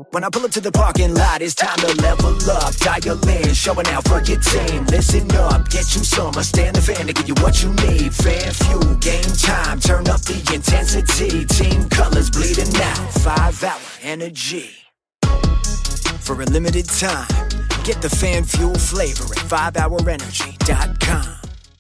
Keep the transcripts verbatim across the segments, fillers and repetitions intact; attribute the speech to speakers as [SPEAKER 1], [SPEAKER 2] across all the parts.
[SPEAKER 1] When I pull up to the parking lot, it's time to level up. Dial in, showing out for your team. Listen up, get you some. I stand the fan to give you what you need. Fan fuel, game time, turn up the intensity. Team colors bleeding out, five hour energy. For a limited time, get the fan fuel flavor at five hour energy dot com.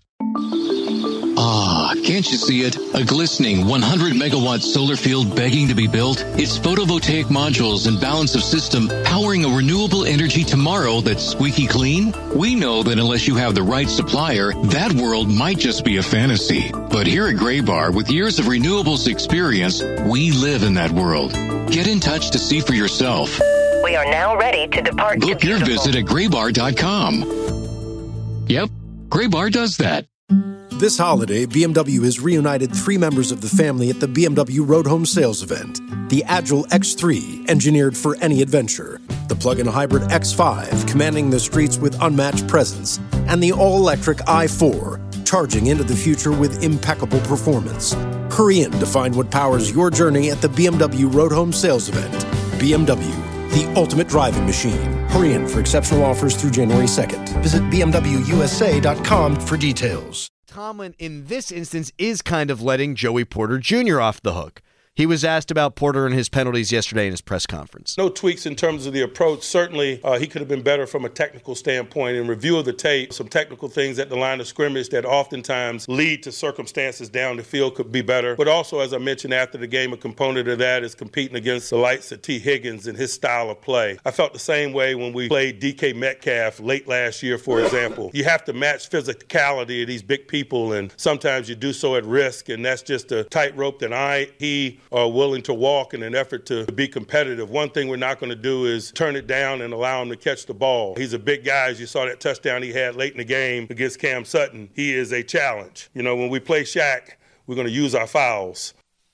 [SPEAKER 2] Ah, can't you see it? A glistening one hundred megawatt solar field begging to be built? Its photovoltaic modules and balance of system powering a renewable energy tomorrow that's squeaky clean? We know that unless you have the right supplier, that world might just be a fantasy. But here at Graybar, with years of renewables experience, we live in that world. Get in touch to see for yourself.
[SPEAKER 3] We are now ready to depart.
[SPEAKER 2] Book your visit at graybar dot com. Yep, Graybar does that.
[SPEAKER 4] This holiday, B M W has reunited three members of the family at the B M W Road Home Sales event. The Agile X three, engineered for any adventure. The plug-in hybrid X five, commanding the streets with unmatched presence. And the all-electric i four, charging into the future with impeccable performance. Hurry in to find what powers your journey at the B M W Road Home Sales event. B M W, the ultimate driving machine. Hurry in for exceptional offers through January second. Visit b m w u s a dot com for details.
[SPEAKER 5] Tomlin, in this instance, is kind of letting Joey Porter Junior off the hook. He was asked about Porter and his penalties yesterday in his press conference.
[SPEAKER 6] No tweaks in terms of the approach. Certainly, uh, he could have been better from a technical standpoint. In review of the tape, some technical things at the line of scrimmage that oftentimes lead to circumstances down the field could be better. But also, as I mentioned after the game, a component of that is competing against the likes of T. Higgins and his style of play. I felt the same way when we played D K Metcalf late last year, for example. You have to match physicality of these big people, and sometimes you do so at risk, and that's just a tightrope that I, he, are willing to walk in an effort to be competitive. One thing we're not going to do is turn it down and allow him to catch the ball. He's a big guy. As you saw that touchdown he had late in the game against Cam Sutton. He is a challenge. You know, when we play Shaq, we're going to use our fouls.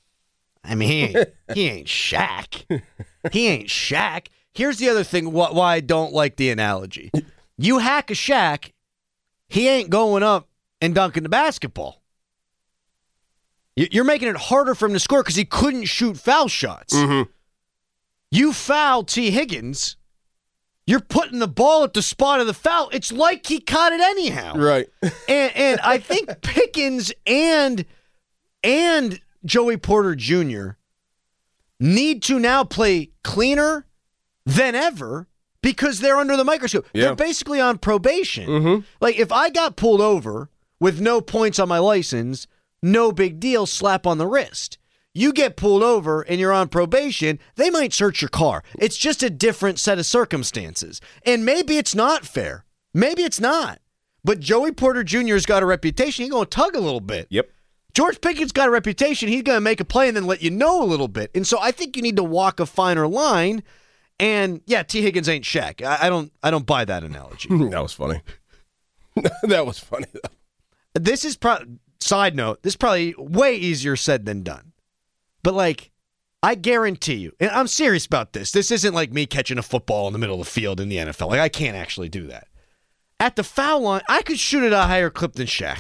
[SPEAKER 5] I mean, he ain't, he ain't Shaq. He ain't Shaq. Here's the other thing wh- why I don't like the analogy. You hack a Shaq, he ain't going up and dunking the basketball. You're making it harder for him to score because he couldn't shoot foul shots.
[SPEAKER 7] Mm-hmm.
[SPEAKER 5] You foul T. Higgins, you're putting the ball at the spot of the foul. It's like he caught it anyhow.
[SPEAKER 7] Right.
[SPEAKER 5] and and I think Pickens and and Joey Porter Junior need to now play cleaner than ever because they're under the microscope.
[SPEAKER 7] Yeah.
[SPEAKER 5] They're basically on probation.
[SPEAKER 7] Mm-hmm.
[SPEAKER 5] Like, if I got pulled over with no points on my license, no big deal, slap on the wrist. You get pulled over and you're on probation, they might search your car. It's just a different set of circumstances. And maybe it's not fair. Maybe it's not. But Joey Porter Junior's got a reputation. He's going to tug a little bit.
[SPEAKER 7] Yep.
[SPEAKER 5] George Pickett's got a reputation. He's going to make a play and then let you know a little bit. And so I think you need to walk a finer line. And, yeah, T. Higgins ain't Shaq. I, I don't I don't buy that analogy.
[SPEAKER 7] That was funny. That was funny, though.
[SPEAKER 5] This is probably... Side note, this is probably way easier said than done. But, like, I guarantee you, and I'm serious about this. This isn't like me catching a football in the middle of the field in the N F L. Like, I can't actually do that. At the foul line, I could shoot at a higher clip than Shaq.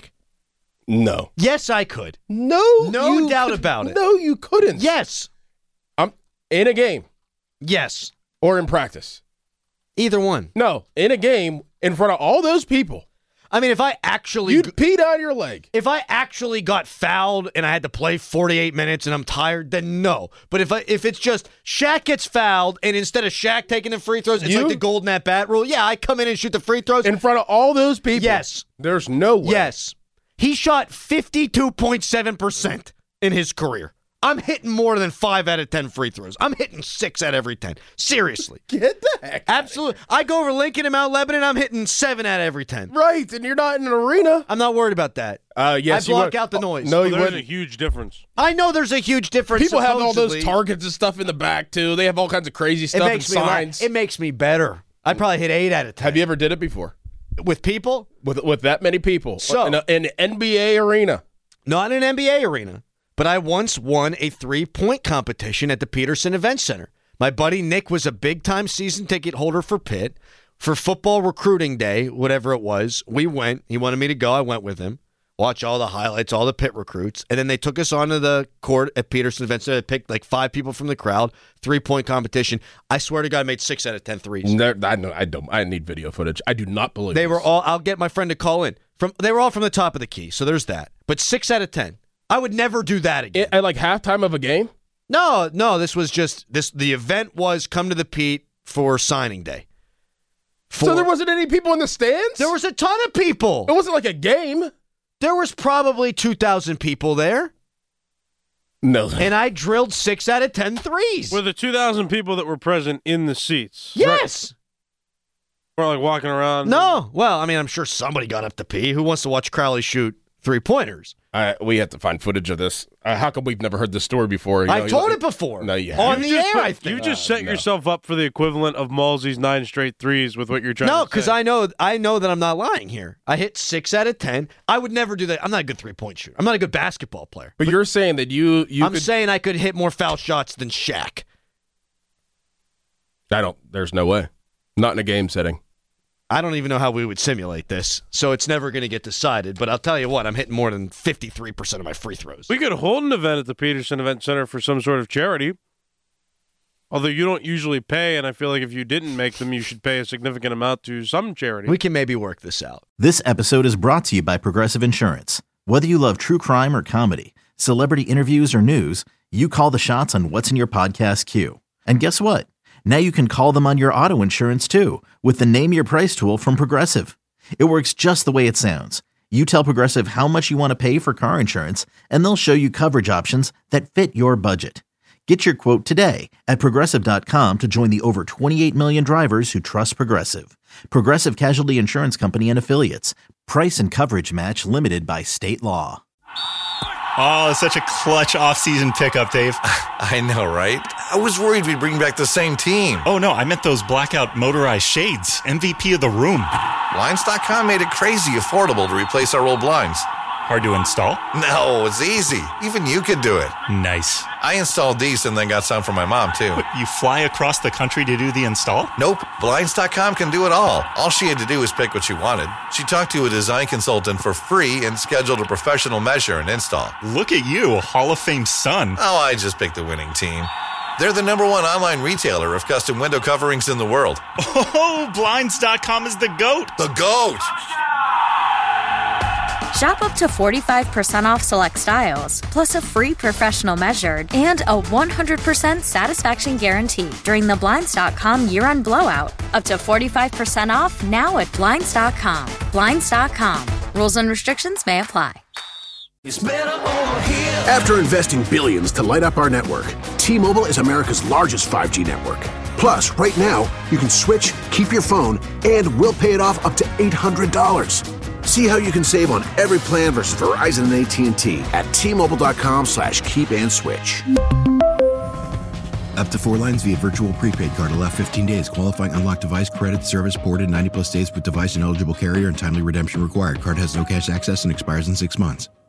[SPEAKER 7] No.
[SPEAKER 5] Yes, I could.
[SPEAKER 7] No.
[SPEAKER 5] No doubt
[SPEAKER 7] could,
[SPEAKER 5] about it.
[SPEAKER 7] No, you couldn't.
[SPEAKER 5] Yes.
[SPEAKER 7] I'm in a game.
[SPEAKER 5] Yes.
[SPEAKER 7] Or in practice.
[SPEAKER 5] Either one.
[SPEAKER 7] No, in a game in front of all those people.
[SPEAKER 5] I mean, if I actually...
[SPEAKER 7] You'd pee down your leg.
[SPEAKER 5] If I actually got fouled and I had to play forty-eight minutes and I'm tired, then no. But if I, if it's just Shaq gets fouled and instead of Shaq taking the free throws, it's
[SPEAKER 7] You?
[SPEAKER 5] like the golden at-bat rule. Yeah, I come in and shoot the free throws.
[SPEAKER 7] In front of all those people.
[SPEAKER 5] Yes.
[SPEAKER 7] There's no way.
[SPEAKER 5] Yes. He shot fifty-two point seven percent in his career. I'm hitting more than five out of ten free throws. I'm hitting six out of every ten. Seriously.
[SPEAKER 7] Get the heck out of
[SPEAKER 5] Absolutely. I go over Lincoln and Mount Lebanon, I'm hitting seven out of every ten.
[SPEAKER 7] Right, and you're not in an arena.
[SPEAKER 5] I'm not worried about that.
[SPEAKER 7] Uh, yes,
[SPEAKER 5] I block
[SPEAKER 7] you would-
[SPEAKER 5] out the noise.
[SPEAKER 7] No,
[SPEAKER 8] Well,
[SPEAKER 7] you
[SPEAKER 8] there's
[SPEAKER 7] wouldn't.
[SPEAKER 8] a huge difference.
[SPEAKER 5] I know there's a huge difference.
[SPEAKER 7] People have all those
[SPEAKER 5] supposedly.
[SPEAKER 7] targets and stuff in the back, too. They have all kinds of crazy
[SPEAKER 5] It
[SPEAKER 7] stuff and
[SPEAKER 5] makes me la-
[SPEAKER 7] signs.
[SPEAKER 5] It makes me better. I probably hit eight out of ten.
[SPEAKER 7] Have you ever did it before?
[SPEAKER 5] With people?
[SPEAKER 7] With with that many people?
[SPEAKER 5] So-
[SPEAKER 7] in, a, in an N B A arena?
[SPEAKER 5] Not in an N B A arena, but I once won a three-point competition at the Peterson Event Center. My buddy Nick was a big-time season ticket holder for Pitt. For football recruiting day, whatever it was, we went. He wanted me to go. I went with him. watch all the highlights, all the pit recruits, and then they took us onto the court at Peterson Event Center. They picked like five people from the crowd, three-point competition. I swear to God, I made six out of ten threes.
[SPEAKER 7] No, I, know, I don't. I need video footage. I do not believe
[SPEAKER 5] They
[SPEAKER 7] this.
[SPEAKER 5] were all, I'll get my friend to call in. From They were all from the top of the key, so there's that. But six out of ten. I would never do that again.
[SPEAKER 7] At like halftime of a game?
[SPEAKER 5] No, no, this was just, this. the event was come to the Pete for signing day. For,
[SPEAKER 7] So there wasn't any people in the stands?
[SPEAKER 5] There was a ton of people.
[SPEAKER 7] It wasn't like a game.
[SPEAKER 5] There was probably two thousand people there,
[SPEAKER 7] No.
[SPEAKER 5] and I drilled six out of ten threes.
[SPEAKER 8] Were the two thousand people that were present in the seats?
[SPEAKER 5] Yes.
[SPEAKER 8] We're like walking around.
[SPEAKER 5] No. Well, I mean, I'm sure somebody got up to pee. Who wants to watch Crowley shoot three-pointers?
[SPEAKER 7] I, we have to find footage of this. Uh, how come we've never heard this story before? You
[SPEAKER 5] I
[SPEAKER 7] know,
[SPEAKER 5] told
[SPEAKER 7] you,
[SPEAKER 5] it before.
[SPEAKER 7] No, you
[SPEAKER 5] On
[SPEAKER 7] haven't.
[SPEAKER 5] the
[SPEAKER 8] You just
[SPEAKER 5] air,
[SPEAKER 8] put-
[SPEAKER 5] I think.
[SPEAKER 8] You just
[SPEAKER 7] Uh,
[SPEAKER 8] set
[SPEAKER 7] no.
[SPEAKER 8] yourself up for the equivalent of Malsey's nine straight threes with what you're trying
[SPEAKER 5] No,
[SPEAKER 8] to say.
[SPEAKER 5] because I know I know that I'm not lying here. I hit six out of ten. I would never do that. I'm not a good three-point shooter. I'm not a good basketball player.
[SPEAKER 7] But you're saying that you you
[SPEAKER 5] I'm
[SPEAKER 7] could,
[SPEAKER 5] saying I could hit more foul shots than Shaq.
[SPEAKER 7] I don't. There's no way. Not in a game setting.
[SPEAKER 5] I don't even know how we would simulate this, so it's never going to get decided. But I'll tell you what, I'm hitting more than fifty-three percent of my free throws.
[SPEAKER 8] We could hold an event at the Peterson Event Center for some sort of charity. Although you don't usually pay, and I feel like if you didn't make them, you should pay a significant amount to some charity.
[SPEAKER 5] We can maybe work this out.
[SPEAKER 9] This episode is brought to you by Progressive Insurance. Whether you love true crime or comedy, celebrity interviews or news, you call the shots on what's in your podcast queue. And guess what? Now you can call them on your auto insurance too with the Name Your Price tool from Progressive. It works just the way it sounds. You tell Progressive how much you want to pay for car insurance, and they'll show you coverage options that fit your budget. Get your quote today at Progressive dot com to join the over twenty-eight million drivers who trust Progressive. Progressive Casualty Insurance Company and Affiliates. Price and coverage match limited by state law.
[SPEAKER 10] Oh, such a clutch off-season pickup, Dave.
[SPEAKER 11] I know, right? I was worried we'd bring back the same team.
[SPEAKER 10] Oh, no, I meant those blackout motorized shades. M V P of the room.
[SPEAKER 11] Blinds dot com made it crazy affordable to replace our old blinds.
[SPEAKER 10] Hard to install?
[SPEAKER 11] No, it's easy. Even you could do it.
[SPEAKER 10] Nice.
[SPEAKER 11] I installed these and then got some for my mom, too.
[SPEAKER 10] You fly across the country to do the install?
[SPEAKER 11] Nope. Blinds dot com can do it all. All she had to do was pick what she wanted. She talked to a design consultant for free and scheduled a professional measure and install.
[SPEAKER 10] Look at you, a Hall of Fame son.
[SPEAKER 11] Oh, I just picked the winning team. They're the number one online retailer of custom window coverings in the world.
[SPEAKER 10] Oh, Blinds dot com is the GOAT.
[SPEAKER 11] The GOAT!
[SPEAKER 12] Shop up to forty-five percent off select styles, plus a free professional measured and a one hundred percent satisfaction guarantee during the Blinds dot com year-end blowout. Up to forty-five percent off now at Blinds dot com. Blinds dot com. Rules and restrictions may apply.
[SPEAKER 13] After investing billions to light up our network, T-Mobile is America's largest five G network. Plus, right now, you can switch, keep your phone, and we'll pay it off up to eight hundred dollars. See how you can save on every plan versus Verizon and A T and T at T-Mobile.com slash keep and switch.
[SPEAKER 14] Up to four lines via virtual prepaid card. Allow fifteen days. Qualifying unlocked device credit service ported ninety plus days with device and eligible carrier and timely redemption required. Card has no cash access and expires in six months.